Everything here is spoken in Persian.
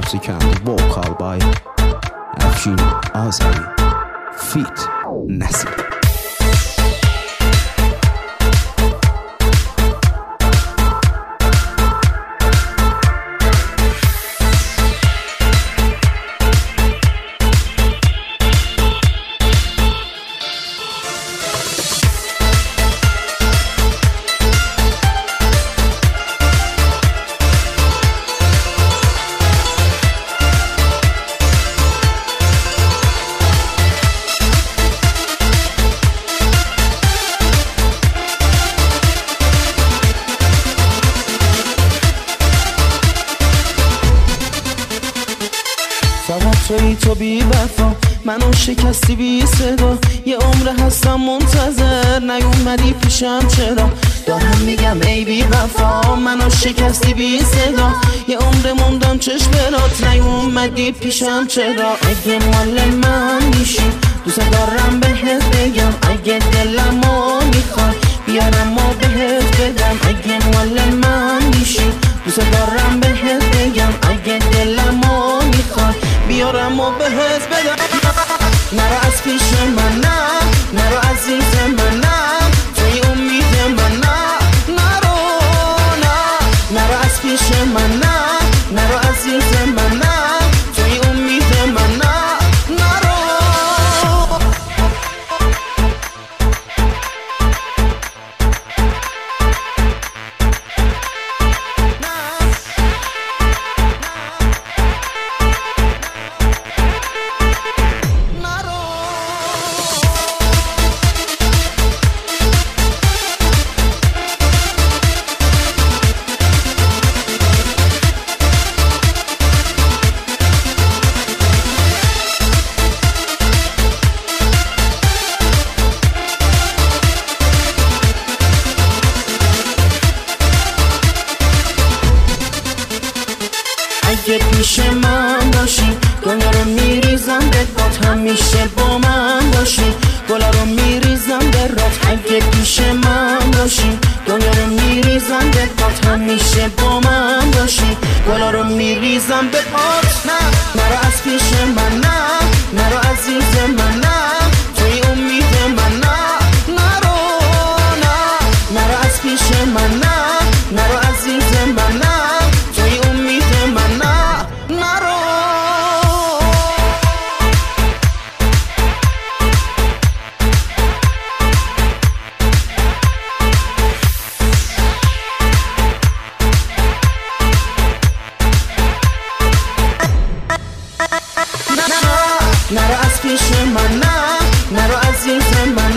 music and vocal by Afshin Azari feat Nasib. فقط تویی تو بی وفا منو شکستی بی صدا یه عمر هستم منتظر نیومدی پیشم چرا دارم میگم ای بی وفا منو شکستی بی صدا یه عمر موندم چشم برات نیومدی پیشم چرا اگه مال من میشی دوست دارم بهت بگم اگه دلمو میخوای بیارم و بهت بدم اگه مال من میشی دوست دارم بهت بگم اگه دلمو میخوای بیارم و بهت بدم نرو از پیش من نه نرو عزیز من نه توی امید من نه نرو از پیش من نه نرو عزیز من نه توی امید من نه نرو اگه پیش من باشی گلا رو میریزم به باد همیشه با من باشی گلا رو میریزم به رات اگه پیش من باشی گلا رو میریزم به باد همیشه با من باشی گلا رو میریزم به باد نه نرو از پیش من نه نرو عزیز من نه توی امید من نه نرو از پیش من نه نرو عزیز من نه توی امید من نه نرو نرو از پیش من نه نرو عزیز من